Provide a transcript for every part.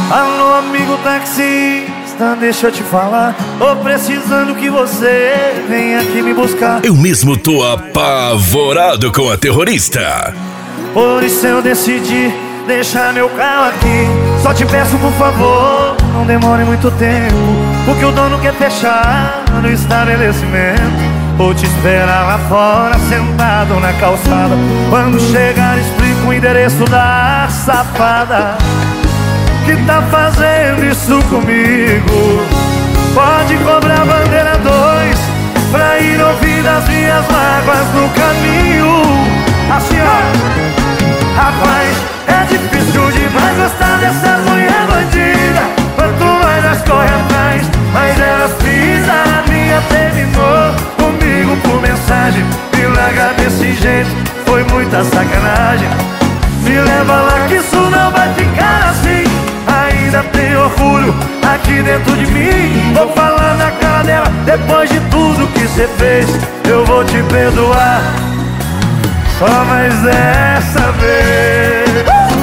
Alô, amigo taxista, deixa eu te falar. Tô precisando que você venha aqui me buscar. Eu mesmo tô apavorado com a terrorista. Por isso eu decidi deixar meu carro aqui. Só te peço, por favor, não demore muito tempo, porque o dono quer fechar no estabelecimento. Vou te esperar lá fora, sentado na calçada. Quando chegar, explico o endereço da safada que tá fazendo isso comigo. Pode cobrar bandeira 2 pra ir ouvir das minhas mágoas no caminho. Assim, ó, rapaz, é difícil demais gostar dessas mulher bandida. Quanto mais nós corre atrás, mais elas pisam na minha. Terminou comigo por mensagem, me larga desse jeito, foi muita sacanagem. Me leva lá que isso não vai ficar assim. Ainda tem orgulho aqui dentro de mim. Vou falar na cara dela, depois de tudo que cê fez, eu vou te perdoar, só mais dessa vez.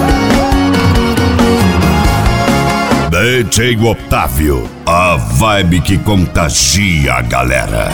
DJ Otávio, a vibe que contagia a galera.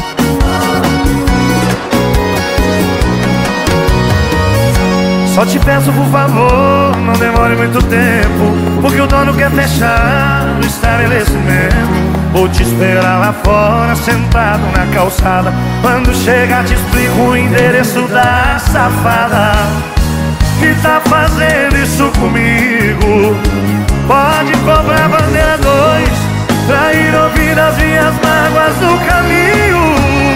Só te peço, por favor, não demore muito tempo, porque o dono quer fechar o estabelecimento. Vou te esperar lá fora, sentado na calçada. Quando chegar, te explico o endereço da safada que tá fazendo isso comigo. Pode cobrar bandeira 2 pra ir ouvir as minhas mágoas no caminho.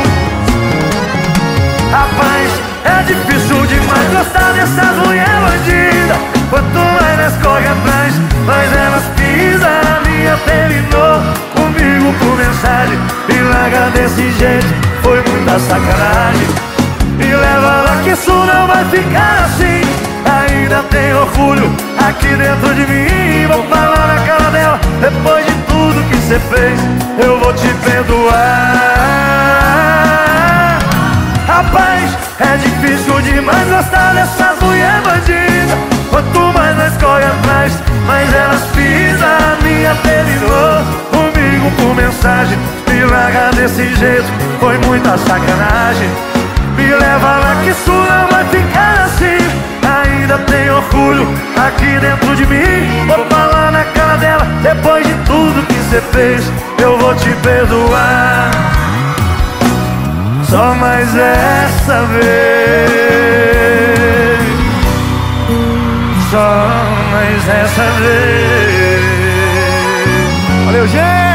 Rapaz, é difícil demais gostar dessas mulher bandida. Quanto mais nós corre atrás, mais elas pisam na minha. Terminou comigo por mensagem, me larga desse jeito, foi muita sacanagem. Me leva lá que isso não vai ficar assim. Ainda tem orgulho aqui dentro de mim. Vou falar na cara dela, depois de tudo que cê fez, eu vou te perdoar. Rapaz, é difícil demais gostar dessas mulher bandida. Quanto mais nós corre atrás, mais elas pisam a minha. Terminou comigo por mensagem, me larga desse jeito, foi muita sacanagem. Me leva lá que isso não vai ficar assim. Ainda tem orgulho aqui dentro de mim. Vou falar na cara dela, depois de tudo que cê fez, eu vou te perdoar, só mais essa vez, só mais essa vez. Valeu, gente!